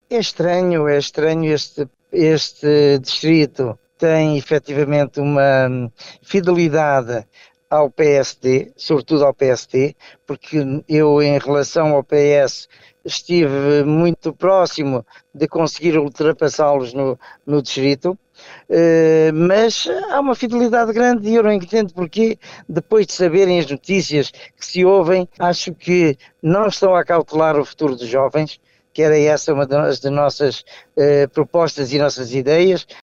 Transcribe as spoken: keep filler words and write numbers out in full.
É estranho, é estranho este, este distrito tem efetivamente uma hum, fidelidade ao P S D, sobretudo ao P S D, porque eu em relação ao P S estive muito próximo de conseguir ultrapassá-los no, no distrito. Uh, mas há uma fidelidade grande e eu não entendo porque, depois de saberem as notícias que se ouvem, acho que não estão a cautelar o futuro dos jovens, que era essa uma das nossas uh, propostas e nossas ideias,